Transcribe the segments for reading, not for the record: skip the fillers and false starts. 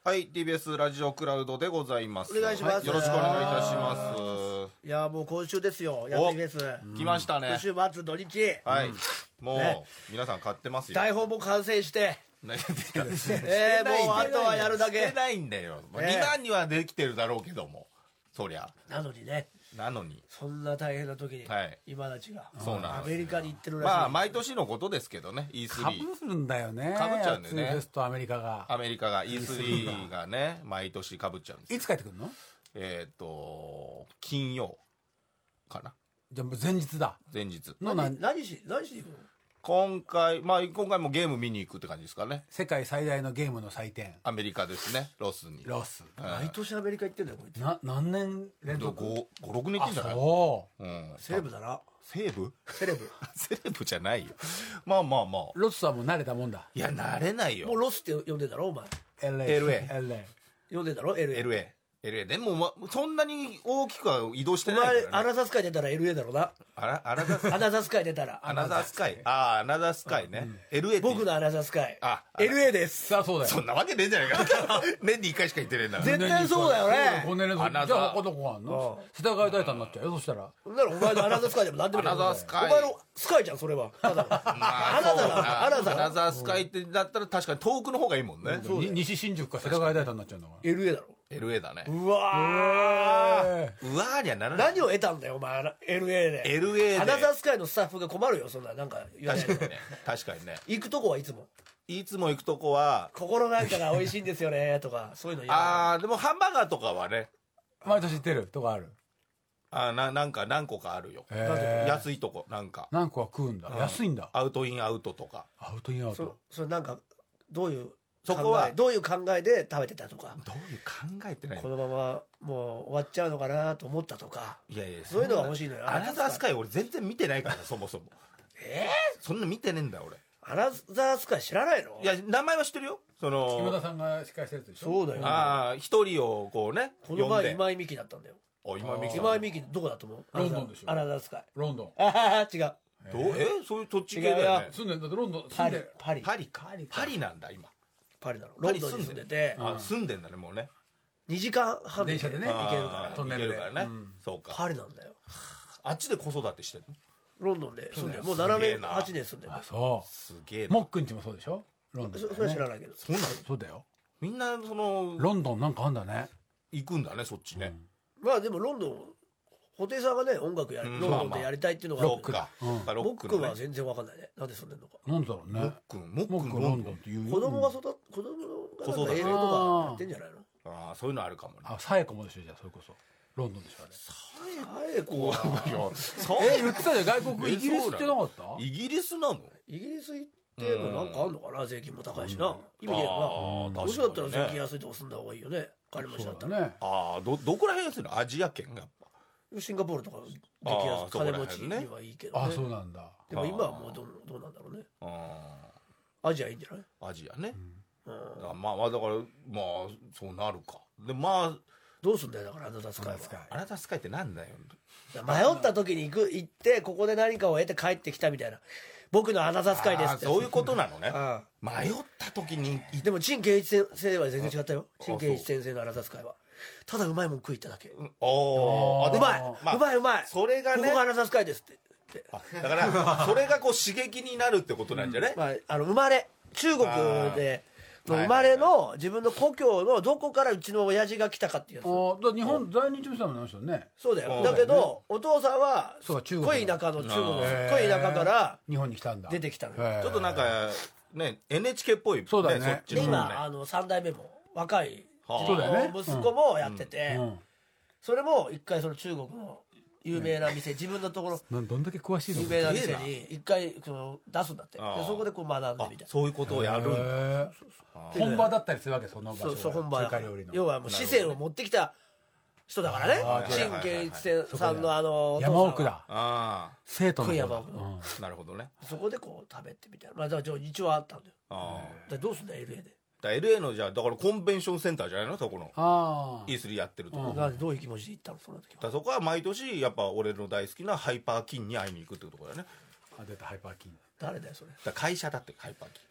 はい、TBS ラジオクラウドでございます。 お願いします。 よろしくお願いいたします。 いやもう今週ですよ、やってみます。 来ましたね。 今週末土日。 はい。もう、ね、皆さん買ってますよ。 台本も完成して。もうあとはやるだけ。 してないんだよ。2番にはできてるだろうけども。そりゃ。 なのにね。 なのに。 そんな大変な時に、はい、今たちがアメリカに行ってるらしい。 まあ毎年のことですけどね。E3。 かぶるんだよね。 かぶっちゃうんだよね。 フェスとアメリカが。 E3 がね、毎年かぶっちゃうんです。 いつ帰ってくるの？ 金曜かな。 じゃあ前日だ。 前日。 何しに行くの？ 今回もゲーム見に行くって感じですかね。 世界最大のゲームの祭典。 アメリカですね。ロス。 毎年アメリカ行ってんだよこいつ。 何年連続 ？5、6年行ってんじゃない？ そう。 セレブだな。 セレブセレブじゃないよ。まあ。 ロスはもう慣れたもんだ。 いや、慣れないよ。 もうロスって呼んでたろお前。 LA。 呼んでたろ LA。 でも、そんなに大きくは移動してないからね。 お前、アナザースカイ出たら LA だろうな。 アナザースカイ出たら。 アナザースカイ。アナザースカイね。LA 僕のアナザースカイ。LA です。 さあ、そうだよ。 そんなわけねえんじゃないか。年に1回しか行ってねえんだから。 絶対そうだよね。 5年連続。じゃあ他どこがあんの？世田谷大胆になっちゃうよ、そしたら。 お前のアナザースカイでも何でもいい。 アナザースカイ。 お前のスカイじゃん、それは。アナザースカイってだったら確かに遠くの方がいいもんね。 西新宿か世田谷大胆になっちゃうんだから。 LA だろ。 LA だね。 うわーにはならない。 何を得たんだよお前 LA で。アナザースカイのスタッフが困るよ、そんななんか言わないで。 確かにね。 行くとこはいつも行くとこは心なんかが美味しいんですよねとかそういうの言わない。 でもハンバーガーとかはね毎年行ってるとこある。 なんか何個かあるよ。安いとこ何個は食うんだ。安いんだ。 アウトインアウトとか。 アウトインアウト。 それなんかどういうそこはどういう考えで食べてたとか。 どういう考えってない。 このままもう終わっちゃうのかなと思ったとか。 いやそういうのが欲しいのよ。 アナザースカイ俺全然見てないからそもそも。そんな見てねえんだ俺。 アナザースカイ知らないの？ いや名前は知ってるよ。 今田さんが司会したやつでしょ。 そうだよ。 一人をこうね。 この前今井美樹だったんだよ。今井美樹どこだと思う？ ロンドンでしょ。 アナザースカイ。 ロンドン。 違う。 そういう土地系だよね。 住んでんだってロンドン。 パリなんだ今。 パリだろ。ロンドンに住んでて。 住んでんだねもうね。 2時間半電車でね行けるから。 トンネルでね。そうか。 パリなんだよ。 あっちで子育てしてるの？ ロンドンで住んでる。もう7年8年住んでる。 そう。 すげえ。 モックンちもそうでしょ。ロンドン。 それは知らないけど。 そうだよ。 みんなロンドンなんかあんだね。 行くんだねそっちね。 まあでもロンドン布袋さんがね音楽ロンドンでやりたいっていうのがロックか。 モックンは全然わかんないね。なんで住んでんのか。 なんだろうね。 モックンロンドンっていう子供が英語とかやってんじゃないの？ そういうのあるかもね。 サエコもでしょ。じゃあそれこそロンドンでしょあれ。 サエコは言ってたじゃん。外国イギリスってなかった？ イギリスなの？ イギリス行ってもなんかあんのかな。税金も高いしな。意味ねえよな。どうせだったら税金安いとこ住んだ方がいいよね。金持ちだったらね。 どこら辺安いの？アジア圏やっぱ。 シンガポールとか激安金持ちにはいいけどね。 そうなんだ。 でも今はもうどうなんだろうね。アジアいいんじゃない？ アジアね。だからまあそうなるか。でどうすんだよだからアナザースカイは。 アナザースカイってなんだよ。 迷った時に行ってここで何かを得て帰ってきたみたいな。僕のアナザースカイですって。 そういうことなのね。迷った時に。 でも陳建一先生は全然違ったよ。陳建一先生のアナザースカイは。ただうまいもん食いっただけ。うまい。 それがね。 ここがアナザースカイですって。 だからそれがこう刺激になるってことなんじゃね？ 生まれ中国で生まれの自分の故郷のどこからうちの親父が来たかっていうやつ。 日本在日したの人ね。 そうだよ。だけどお父さんは濃い田舎の中国濃い田舎から日本に来たんだ。 出てきたの。 ちょっとなんかね NHK っぽい。 そうだね。 今3代目も若い息子もやってて、それも一回その中国の有名な店、自分のところどんだけ詳しいの？ 有名な店に一回出すんだって。でそこでこう学んでみたいな。 そういうことをやるんだ。 本場だったりするわけその場所。 そう本場。 中華料理の。 要はもう四川を持ってきた人だからね。陳建一さんの山奥だ。生徒の山奥。 なるほどね。 そこでこう食べてみたいな。まあだから一応あったんだよ。どうすんだ LA で。 LA のじゃあだからコンベンションセンターじゃないのそこの E3 やってるとこ。 どういう気持ちで行ったのその時は。 そこは毎年やっぱ俺の大好きなハイパーキンに会いに行くってところだよね。 出たハイパーキン。 誰だよそれ。 会社だってハイパーキン。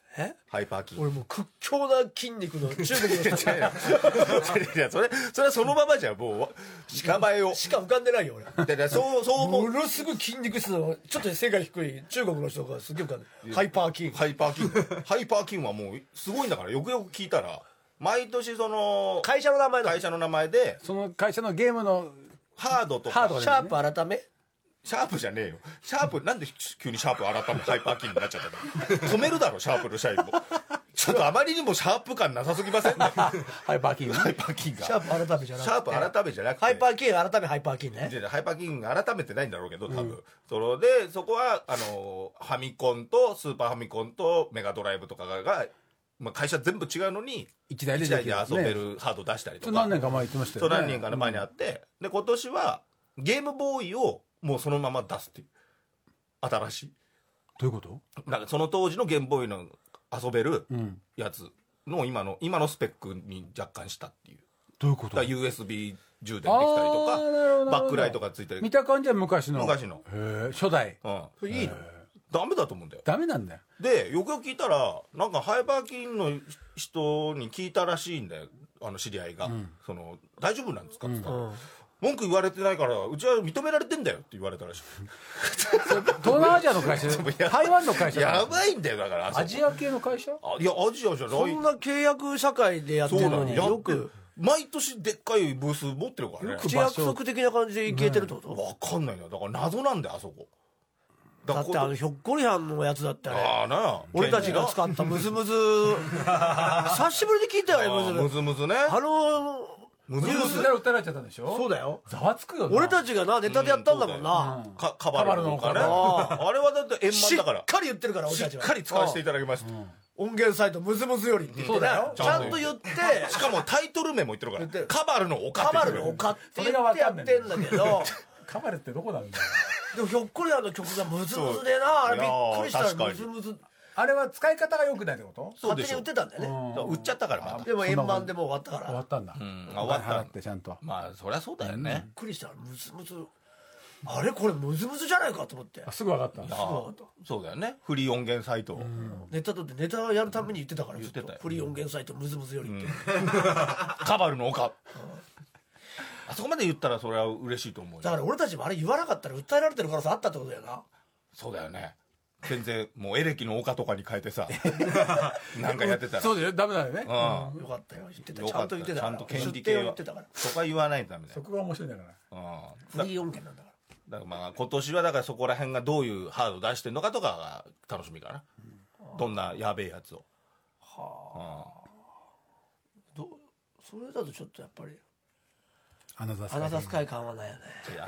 ハイパーキン。 俺もう屈強な筋肉の中国の人いやそれはそのままじゃもう鹿前をしか浮かんでないよ俺。 でそう思う。 ものすごい筋肉質のちょっと背が低い中国の人がすげえ浮かんでる。ハイパーキング。 ハイパーキンはもうすごいんだから、よくよく聞いたら毎年その会社の名前の会社の名前でその会社のゲームのハードとかシャープ改めシャープじゃねえよ。シャープなんで急にシャープ改めハイパーキンになっちゃったの。止めるだろシャープの社員も。ちょっとあまりにもシャープ感なさすぎませんね。 ハイパーキングハイパーキンがシャープ改めじゃなくてシャープ改めじゃなくてハイパーキング改めハイパーキングね。 ハイパーキング改めてないんだろうけど多分、それでそこはファミコンとスーパーファミコンとメガドライブとかが、まあ、会社全部違うのに一台で一台で遊べるハード出したりとか、 何年か前言ってましたよね。 何年か前にあって、で今年はゲームボーイをもうそのまま出すっていう新しい。 どういうこと？ なんかその当時のゲームボーイの遊べるやつの今のスペックに若干したっていう。 どういうこと？ だから USB 充電できたりとかバックライトがついてる。 見た感じは昔の。 昔の。 へえ、初代。 うん。 いいの？ ダメだと思うんだよ。 ダメなんだよ。 でよくよく聞いたらなんかハイパーキンの人に聞いたらしいんだよ、知り合いが、大丈夫なんですかって言ったら、文句言われてないからうちは認められてんだよって言われたらしい。 東南アジアの会社台湾の会社やばいんだよだからアジア系の会社？ いやアジアじゃない。 そんな契約社会でやってるのによく毎年でっかいブース持ってるからね。 口約束的な感じでいけてるってこと？ 分かんないな、だから謎なんだよあそこ。 だってひょっこりはんのやつだって俺たちが使ったムズムズ久しぶりに聞いたよね。 ムズムズね。 ムズムズで訴えられちゃったんでしょ。 そうだよ。 ざわつくよな。 俺たちがネタでやったんだもんな。 カバルの丘ね。あれはだって円満だからしっかり言ってるから俺たちは。 しっかり使わせていただきました。 音源サイトムズムズよりって言ってたよ。ちゃんと言ってしかもタイトル名も言ってるからカバルの丘ってカバルの丘って言ってやってんだけどカバルってどこなんだよ。 でもひょっこりはんの曲がムズムズでな、あれびっくりしたらムズムズ。 あれは使い方が良くないってこと？ 勝手に売ってたんだよね。 売っちゃったからまた。 でも円満でもう終わったから。 終わったんだ。 終わったってちゃんと。 まあそりゃそうだよね。 びっくりしたらムズムズ。あれこれムズムズじゃないかと思って。 すぐ分かった。 そうだよね。フリー音源サイト。 ネタやるために言ってたから言ってたよ。フリー音源サイトムズムズよりって。 カバルの丘。あそこまで言ったらそれは嬉しいと思うよ。 だから俺たちもあれ言わなかったら訴えられてる可能性あったってことだよな。 そうだよね。全然もうエレキの丘とかに変えてさなんかやってたらそうだよ、ダメだよね。 よかったよ、言ってた。ちゃんと言ってたから。 ちゃんと権利系はそこは言わないとダメだよ。 そこが面白いんだから。 フリー音源なんだから。 だからまあ今年はだからそこら辺がどういうハード出してるのかとかが楽しみかな。どんなやべえやつを。 はあ。それだとちょっとやっぱりアナザースカイ感はないよね。 じゃ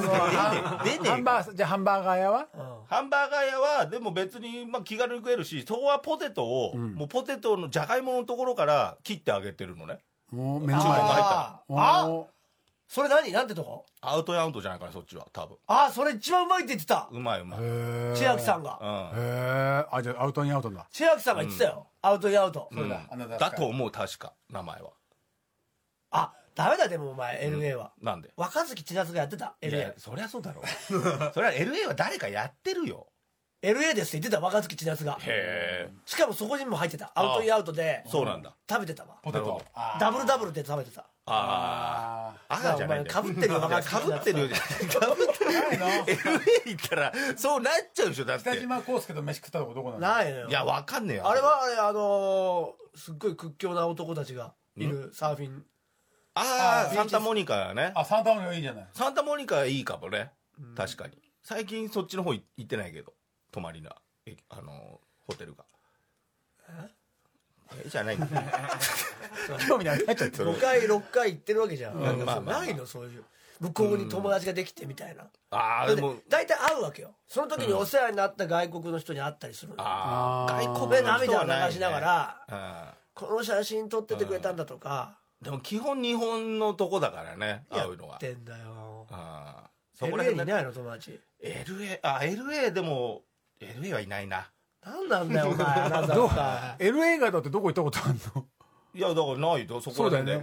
あハンバーガー屋は？ ハンバーガー屋はでも別にまあ気軽に食えるし、そこはポテトをもうポテトのじゃがいものところから切ってあげてるのね。 もう目の前に入ったあ、それなんてとこ？ アウトやアウトじゃないかなそっちは多分。 それ一番うまいって言ってた。 うまいうまい。 千秋さんが。 じゃあアウトにアウトだ。 千秋さんが言ってたよ。アウトにアウト。 そうだ。 だと思う確か名前は。 ダメだでもお前 LA は。 なんで？ 若槻千夏がやってた LA。 そりゃそうだろ。それは LA は誰かやってるよ。 LA ですって言ってた若槻千夏が。 へえ。 しかもそこにも入ってた。アウトインアウトで。 そうなんだ。 食べてたわ。 ポテト。 ダブルダブルで食べてた。 あじゃない。 かぶってるよ若槻。 かぶってるよ。かぶってる。LA 行ったらそうなっちゃうでしょだって。 北島康介と飯食ったとこどこなの？ ないのよ。 いやわかんねえよ。 あれはすっごい屈強な男たちがいるサーフィン。 サンタモニカね。 サンタモニカいいじゃない。 サンタモニカいいかもね。確かに。最近そっちの方行ってないけど、泊まりなホテルが。じゃないんだ。 興味ない。 5回6回行ってるわけじゃん。ないのそういう。向こうに友達ができてみたいな。でも大体会うわけよ。その時にお世話になった外国の人に会ったりするの。 外国で涙を流しながら、この写真撮っててくれたんだとか。 でも基本日本のとこだからね、会うのは。 やってんだよ。 そこら辺 LA にいないの友達。 LA でも LA はいないな。 なんなんだよお前。 LA がだってどこ行ったことあるの？ いやだからないとそこら辺で。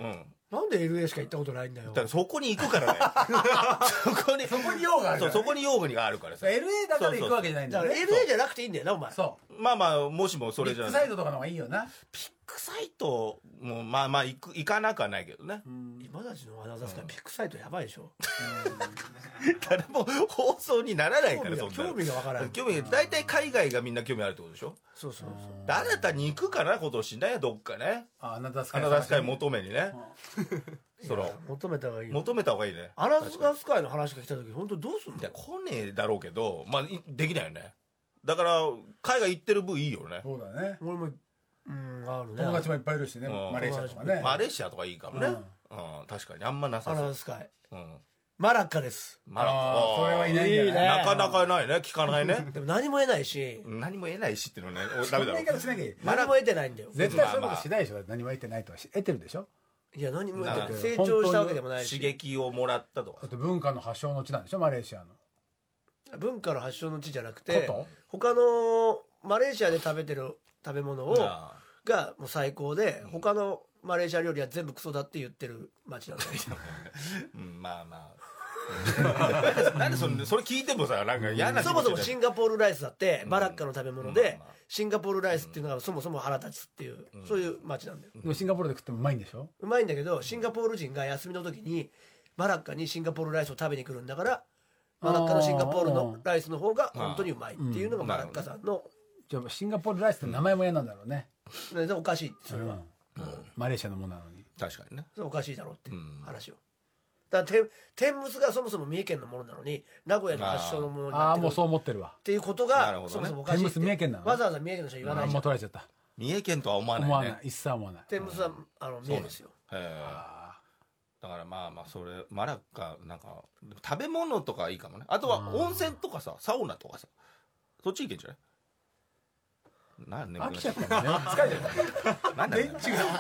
なんで LA しか行ったことないんだよ。 だからそこに行くからねそこに用があるから、ね、 そこに用があるからさ LA だから行くわけじゃないんだよね。 だから LA じゃなくていいんだよなお前。 そうまあまあもしもそれじゃビッグサイトとかの方がいいよな。 ピックサイトもまあまあ行かなくはないけどね、 今たちのアナザースカイビッグサイトやばいでしょ。 誰も放送にならないから、そんな興味がわからん。 興味が大体海外がみんな興味あるってことでしょ。 そうそうそう。 新たに行くかな今年ね、どっかね。 アナザースアナザースカイ求めにね、その求めた方がいいよ。 求めた方がいいね。 アナザースカイの話が来た時本当どうすんの。 いや来ねえだろうけど、まあできないよね。だから海外行ってる分いいよね。 そうだね。 俺もあるね。 友達もいっぱいいるしね、マレーシアとかね。 マレーシアとかいいかもね。確かにあんまなさアナそう。 ザースカイ。マラッカです。 マラッカ。 それはいないんじゃない。 なかなかないね、聞かないね。 でも何も得ないし。 何も得ないしっていうのね、ダメだろ。 何も得てないんだよ。 絶対そういうことしないでしょ。何も得てないとは得てるでしょ。 いや何も得てない。成長したわけでもないし。 刺激をもらったとか。 だって文化の発祥の地なんでしょ、マレーシアの。 文化の発祥の地じゃなくて、他のマレーシアで食べてる食べ物がもう最高で、他のマレーシア料理は全部クソだって言ってる街なんだよ。 まあまあ。なんでそれ聞いてもさ、なんか嫌な気持ち。 そもそもシンガポールライスだってマラッカの食べ物で、シンガポールライスっていうのがそもそも腹立つっていう、そういう街なんだよ。 でもシンガポールで食ってもうまいんでしょ。 うまいんだけど、シンガポール人が休みの時にマラッカにシンガポールライスを食べに来るんだから、マラッカのシンガポールのライスの方が本当にうまいっていうのがマラッカさんの。 じゃあシンガポールライスって名前も嫌なんだろうね。 おかしいそれは。 マレーシアのものなのに。 確かにね。 それおかしいだろうって話を。だから天むすがそもそも三重県のものなのに名古屋の発祥のものになってる。 もうそう思ってるわ。 っていうことがそもそもおかしい。 天むす三重県なの。 わざわざ三重県の人は言わないじゃん。 もう取られちゃった。 三重県とは思わないね。 思わない。一切思わない。 天むすは三重ですよ。 だからまあまあそれマラッカなんか食べ物とかいいかもね。あとは温泉とかさ、サウナとかさ、そっち行けんじゃない？なんね、 飽きちゃったね。疲れちゃった。 なんで？ 電池が。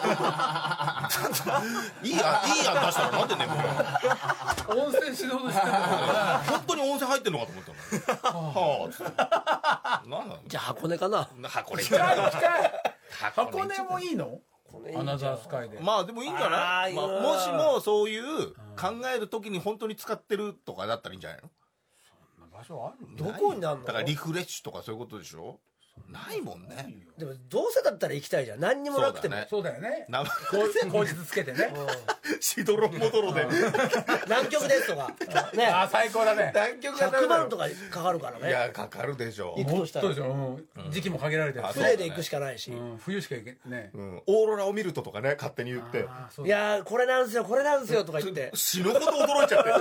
いいや出したらなんで眠るの？ 温泉死ぬほど知ってるんだから本当に温泉入ってんのかと思ったの。はあ。なんなの？ じゃあ箱根かな。 箱根。 近い。箱根もいいの？アナザースカイで。 まあでもいいんじゃない？もしもそういう考えるときに本当に使ってるとかだったらいいんじゃないの？ そんな場所ある？ どこになるの？ だからリフレッシュとかそういうことでしょ？ないもんね。 でもどうせだったら行きたいじゃん。何にもなくても。 そうだよね。 口実つけてね。 しどろもどろで南極ですとかね。 あ、最高だね。 南極 100万とかかかるからね。 いやかかるでしょ。 行くとしたら時期も限られてる。 船で行くしかないし。 冬しか行けね。 オーロラを見るとかね、勝手に言って、 いやこれなんすよとか言って死ぬほど驚いちゃって。 こんな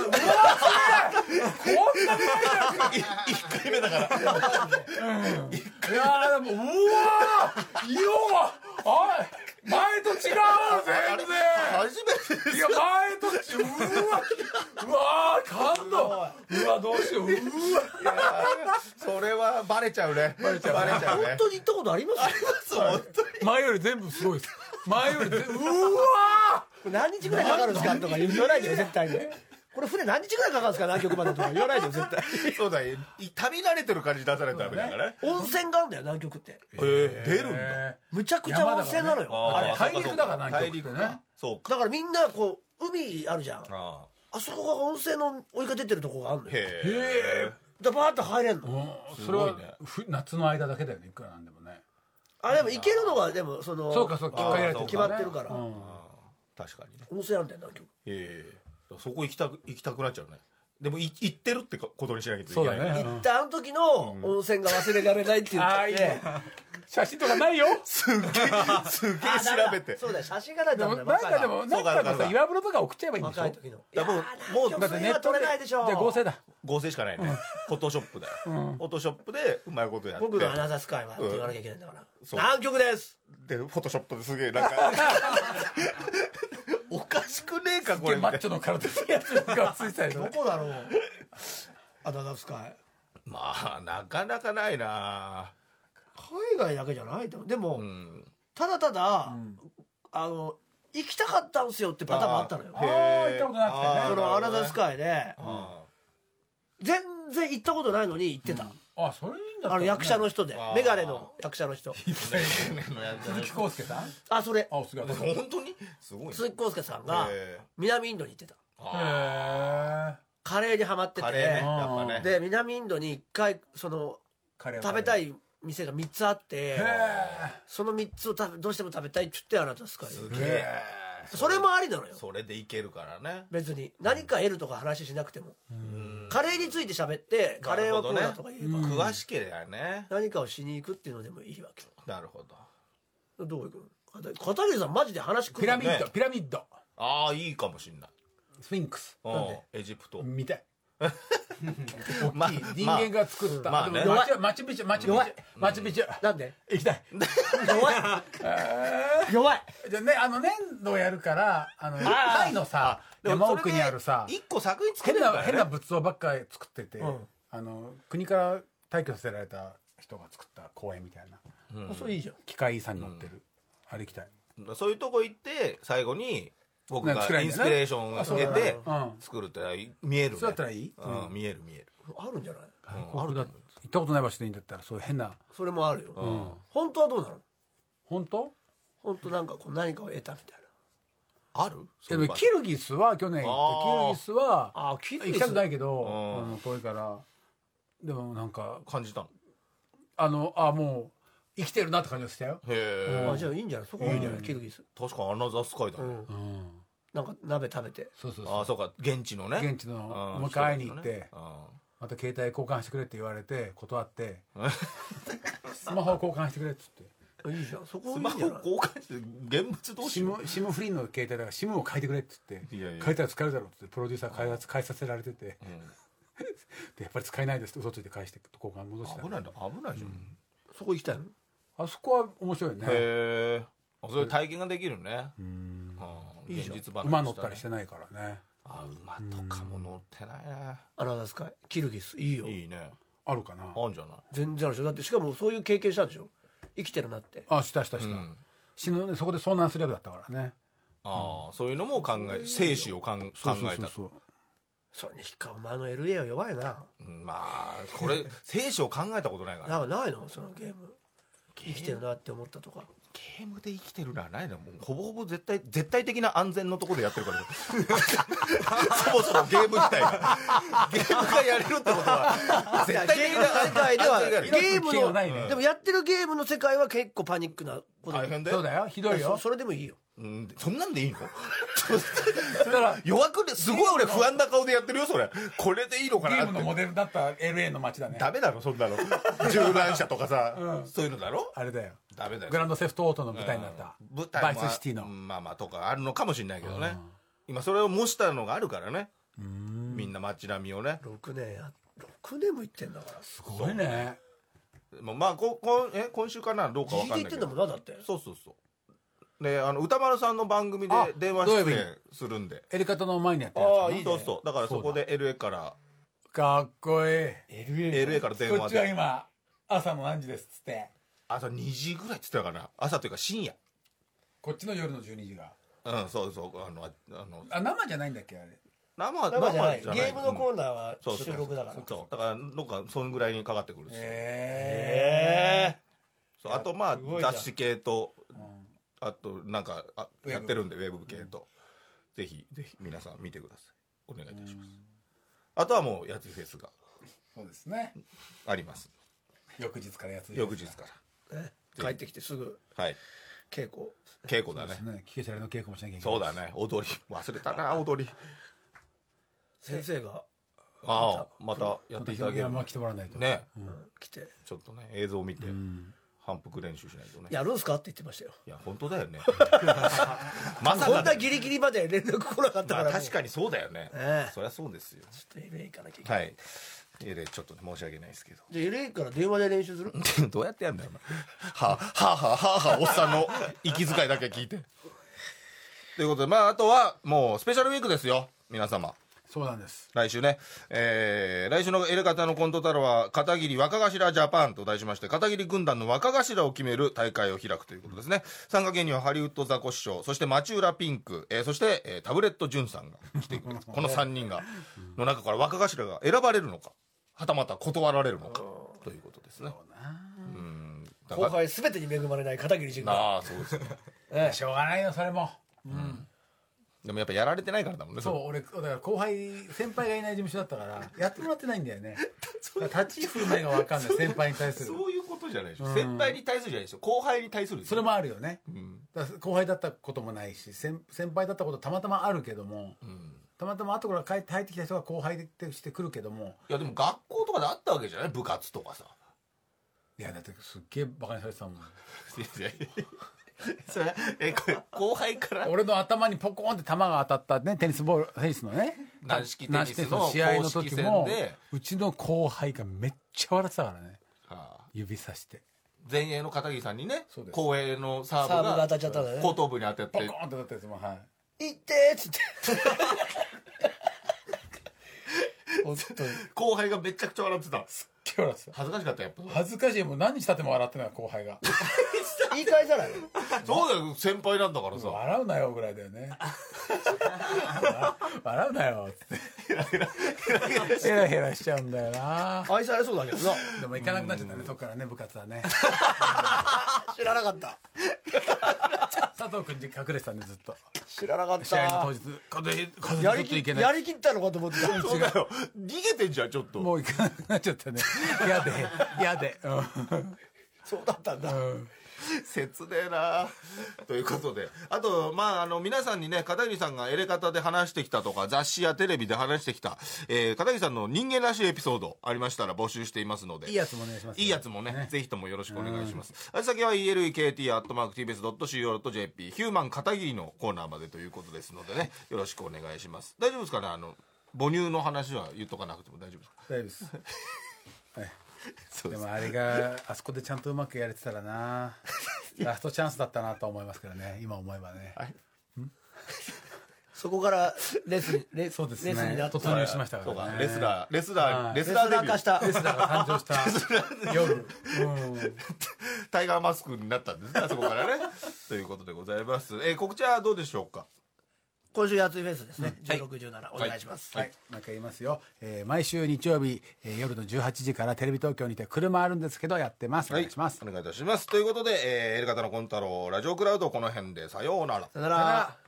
1回目だから。 いやでもうわー色が前と違う全然。 初めてです。 いや前とうわ感動。うわどうしよう。 それはバレちゃうね。バレちゃうね。 本当に行ったことあります？ あります本当に。 前より全部すごいです。前より全部うわ何日ぐらいかかるんですかとか言わないでよ絶対に。これ船何日ぐらいかかるんですか南極までとか言わないでよ絶対。 そうだよ。旅慣れてる感じ出さないとダメだからね。 温泉があるんだよ南極って。 出るんだ。 むちゃくちゃ温泉なのよ。 あれ大陸だから南極ってね。 そうか。 だからみんなこう海あるじゃん。あそこが温泉のお湯が出てるとこがあるのよ。 へえ。 でバーッと入れんの。 それは夏の間だけだよねいくらなんでもね。 でも行けるのはでもそのそうか決まってるから。 確かにね。 温泉あるんだよ南極。 そこ行きたくなっちゃうね。でも行ってるってことにしなきゃいけない。 そうだね。 行ったあの時の温泉が忘れられないって言ってて。 写真とかないよ。 すげえ調べて。 そうだよ写真がないとダメだよ。 なんかさ岩風呂とか送っちゃえばいいんでしょ。 若い時の。 いやもうだってネット撮れないでしょ。 じゃあ合成だ。 合成しかないね。フォトショップだよ。フォトショップでうまいことやって。 僕のアナザースカイはって言わなきゃいけないんだから。南極です。 でフォトショップですげえなんかおかしくねえかこれ。 マッチョの体ついたりとか。 どこだろう。アナザースカイ。 まあなかなかないな。 海外だけじゃないと。でもただただ行きたかったんすよってパターンもあったのよ。 行ったことなくてね。 そのアナザースカイで全然行ったことないのに行ってた。 あ、それいいんだったらね。 役者の人であーメガネの役者の人鈴木浩介さん。 あそれあ、おすがへ本当にすごいね。 鈴木浩介さんがへ南インドに行ってたえ。 カレーにハマっててカレーねやっぱね。 で南インドに一回そのカレーを食べたい店が3つあってへその3つをどうしても食べたいって言ってあなたスカイすえ。 げえ。 それもありなのよそれでいけるからね。 別に何か得るとか話しなくてもうんカレーについて喋ってカレーはこうだとか言えば詳しければね。 何かをしに行くっていうのでもいいわけなるほど。 どう行くの片桐さんマジで話来るねピラミッド、ピラミッド、 ああいいかもしんない。 スフィンクスうんエジプト。 見たい。 まあ大きい人間が作った。 まあねでもマチュピチュ、マチュピチュ、マチュピチュ。 なんで行きたい。 弱い弱いじゃあね、粘土をやるからタイのさでも山奥にあるさ一個作品作れ変るからね。 な仏像ばっかり作ってて、 うん国から退去させられた人が作った公園みたいなそれいいじゃん機械遺産に乗ってる、あれ行きたい。 そういうとこ行って最後に僕がね作れるんだよねインスピレーションを得てうん作るって見えるね。 そうだったらいい、 うん見える見える。 あるんじゃないあるだ行ったことない場所でいいんだったらそういう変なそれもあるようん本当はどうなの本当本当なんかこう何かを得たみたいある？ でもキルギスは去年行ってキルギスはなあキ行きたくないけうどん遠いからでもなんか感じたの。 もう生きてるなって感じがしたよ。 へえ。 じゃあいいんじゃないそこいいんじゃないキルギス確かアナザースカイだね。 うんなんか鍋食べてそうそうああそうか現地のね。 現地のもう一回会いに行ってまた携帯交換してくれって言われて断ってスマホを交換してくれっつっていいじゃんそこいスマホいんじゃない交換して現物同士。 SIM フリーの携帯だから SIM を変えてくれっつっていやいや変えたら使えるだろうってプロデューサー変えさせられててでやっぱり使えないですって嘘ついて返して交換戻した危ないんだ危ないじゃん。 そこ行きたいのあそこは面白いね。 へえ。そういう体験ができるね。 いいじゃん現実話馬乗ったりしてないからね。 あ馬とかも乗ってないね。 アナザースカイキルギスいいよいいね。 あるかな。 あんじゃない。 全然あるでしょだってしかもそういう経験したんでしょ生きてるなってした、 うん死ぬそこで遭難する役だったからね。 ああそういうのも考え生死を考えたと。 そうそれにしかお前の LA は弱いなまあこれ生死を考えたことないから。 なんかないのそのゲーム生きてるなって思ったとかゲームで生きてるのはないの。もうほぼほぼ絶対的な安全のところでやってるからそもそもゲーム自体がゲームがやれるってことは絶対的な世界では安全があるゲーム危険はないねのでもやってるゲームの世界は結構パニックなこと大変だよ。 そうだよ、ひどいよ。 それでもいいようんそんなんでいいの？ だから弱くですごい俺不安な顔でやってるよそれ。これでいいのかなってゲームのモデルだった LA の街だね。 ダメだろそんなの銃乱射とかさ、そういうのだろ。 あれだよ。 ダメだよグランドセフトオートの舞台になった。 舞台バイスシティの。 まあまあとかあるのかもしれないけどね、今それを模したのがあるからね。みんな街並みをね。 6年も行ってんだからすごいね。 まあ今週かなどうかわかんないけど。 自力行ってんだもんなだってそうで歌丸さんの番組であ電話出演するんで。 やり方の前にやってるやつかな。 いいねそうだからそこで LA からかっこいい。 LA から電こっちは話で今朝の何時ですっつって、 朝2時ぐらいっつってたかな。朝というか深夜。 こっちの夜の12時が。 そう生じゃないんだっけあれ。 生生じゃないじゃゲームのコーナーはそう収録だからそうだからどっかそんぐらいにかかってくるんですよ。そうあとまあすごいじゃん雑誌系とあとなんかやってるんでウェブ系とぜひ皆さん見てください。お願いいたします。あとはもうやつフェスがそうですね。 あります。 翌日からやつ。 翌日からね帰ってきてすぐはい稽古稽古だね。 ね。聞けちゃらの稽古もしなきゃいけない。 そうだね。踊り忘れたな踊り。 先生がああまたやっていただける山来てもらわないと。 ね。 来てちょっとね映像を見て反復練習しないとね。 やるんすかって言ってましたよいや本当だよね。まさかこんなギリギリまで連絡来なかったから確かにそうだよね。そりゃそうですよ。 ちょっと LA 行かなきゃいけないはい。ちょっとね申し訳ないですけど。 じゃあ LA から電話で練習するどうやってやんだよ。はおっさんの息遣いだけ聞いて。ということでまああとはもうスペシャルウィークですよ皆様。 そうなんです。 来週ね、来週のエレカタのコント太郎は片桐若頭ジャパンと題しまして片桐軍団の若頭を決める大会を開くということですね。参加芸人はハリウッドザコシショウ、そして町浦ピンク、そして、タブレット潤さんが来てくれるこの3人がの中から若頭が選ばれるのかはたまた断られるのかというですね。 後輩全てに恵まれない片桐仁が。 そうですね。 しょうがないよそれも。 でもやっぱやられてないからだもんね。 そう俺だから後輩先輩がいない事務所だったからやってもらってないんだよね。立ち振る舞いが分かんない先輩に対する。 そういうことじゃないでしょ。先輩に対するじゃないでしょ。後輩に対する。 それもあるよね。だから後輩だったこともないし先輩だったことたまたまあるけども、たまたま後から帰って入ってきた人が後輩としてくるけども。 いやでも学校とかであったわけじゃない、部活とかさ。 いやだってすっげえバカにされてたもん。 それこれ後輩から俺の頭にポコンって球が当たったねテニスのね軟式テニスの試合の時も公式戦でうちの後輩がめっちゃ笑ってたからね、指さして前衛の片桐さんにねそうです後衛のサーブがサーブが当たっちゃったんだね。 後頭部に当たってポコンって当たったやつもいってーっつって。本当に。 後輩がめちゃくちゃ笑ってた。 笑ってた。 恥ずかしかったやっぱ。 恥ずかしいもう何日経っても笑ってない後輩が。 言い返さないの。 そうだよ先輩なんだからさ。 笑うなよぐらいだよね。笑うなよってヘラヘラしちゃうんだよな。 愛されそうだけどな。 でも行かなくなっちゃったねそっからね部活はね。 知らなかった。 佐藤君に隠れてたんでずっと知らなかった。 試合の当日やりきったのかと思ってた。 そうだよ逃げてんじゃんちょっと。 もう行かなくなっちゃったね。嫌でそうだったんだ。 切ねえなということで、あと皆さんにね片桐さんがエレカタで話してきたとか雑誌やテレビで話してきた、片桐さんの人間らしいエピソードありましたら募集していますので、 いいやつもお願いします。 いいやつもねぜひともよろしくお願いします。あ先は elekt@tbs.co.jp ヒューマン片桐のコーナーまでということですのでねよろしくお願いします。大丈夫ですかね母乳の話は言っとかなくても大丈夫ですか。 大丈夫です。でもあれがあそこでちゃんとうまくやれてたらなラストチャンスだったなと思いますけどね今思えばね、 そこからレスそうですねレスになって突入しましたからね。 レスラーデビュー化したレスラーが誕生した夜、 タイガーマスクになったんですねそこからねということでございます。告知はどうでしょうか。 今週やついフェスですね。16、17お願いします。 はい、もう一回言いますよ、毎週日曜日、夜の18時からテレビ東京にて車あるんですけどやってます。お願いします。 お願いいたします。ということで、エレカタのコンタローラジオクラウドこの辺でさようなら。 さよなら。